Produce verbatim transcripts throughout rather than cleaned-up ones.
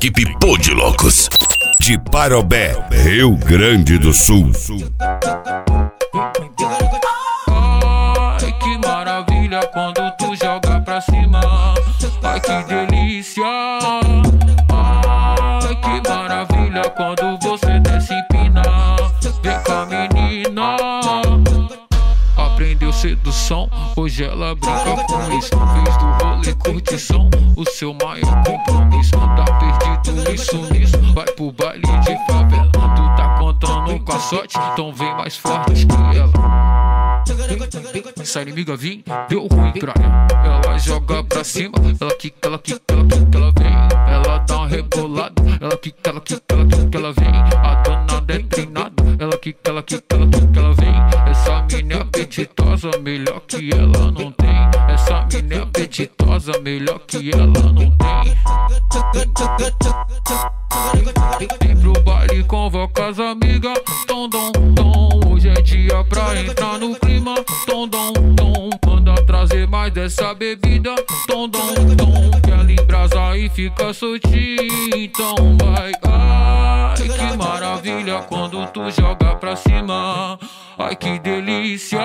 equipe Pô de Loucos, de Parobé, Rio Grande do Sul. Ai, que maravilha quando tu joga pra cima. Ai, que delícia. Ai, que maravilha quando você desce e empina. Vem cá, menina. Aprendeu sedução, hoje ela brinca com isso. Fez do rolê curtição o seu maior compromisso. Tá perdido isso nisso, vai pro baile de favela. Tu tá contando com a sorte, então vem mais forte que ela. Essa inimiga vim, deu ruim pra ela. Ela joga pra cima, ela quica, ela quica, ela quica, ela vem. Ela dá uma rebolada, ela quica, ela quica, ela quica, ela vem. A danada é treinada, ela quica, ela quica, ela quica, ela vem. Essa mina é apetitosa, melhor que ela não tem. Essa mina é apetitosa, melhor que ela não tem. Vem pro baile, convoca as amigas. Tom, dom, tom. Hoje é dia pra entrar no clima. Tom, dom, tom. Manda trazer mais dessa bebida. Tom, dom, tom. Que ela embrasa e fica soltinho. Então vai. Ai, que maravilha quando tu joga pra cima. Ai, que delícia.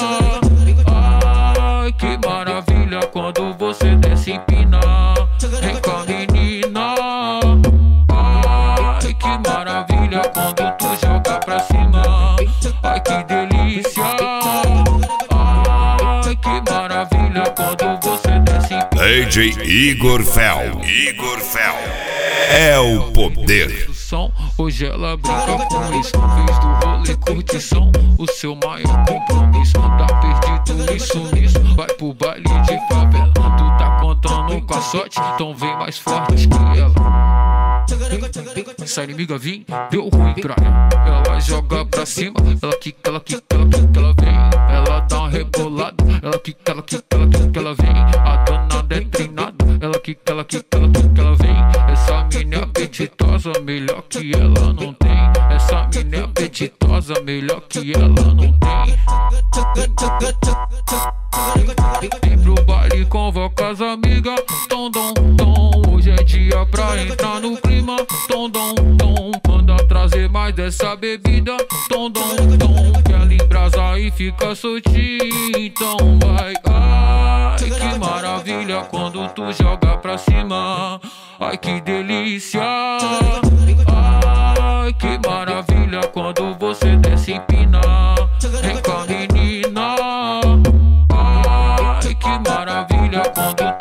Ai, que maravilha quando você desce e empina. Vem cá, menina. Ai, que maravilha quando tu joga pra cima. Ai, que delícia. Ai, que maravilha quando você desce e empina. D J Igor Fel, Igor Fel é o poder. Hoje ela brinca com isso. Fez do rolê curtição o seu maior compromisso. Tá perdido isso nisso, vai pro baile de favela. Tu tá contando com a sorte, então vem mais forte que ela. Essa inimiga vim, deu ruim pra ela. Ela joga pra cima, ela quica, ela quica, ela quica, ela vem. Ela dá uma rebolada, ela quica, ela quica, ela quica, ela vem. A danada é treinada, ela quica, ela quica, ela quica, ela vem. Essa mina é apetitosa, melhor que ela não tem. Essa mina é apetitosa, melhor que ela não tem. Vem pro baile, convoca as amigas. Tom, dom, tom. Hoje é dia pra entrar no clima. Tom, dom, tom. Manda trazer mais dessa bebida. Tom, dom, tom. Que ela embrasa e fica soltinho. Então vai. Ai, que maravilha quando tu joga pra cima. Ai, que delícia. Ai, que maravilha quando você desce e empina. Vem cá, menina. Ai, que maravilha quando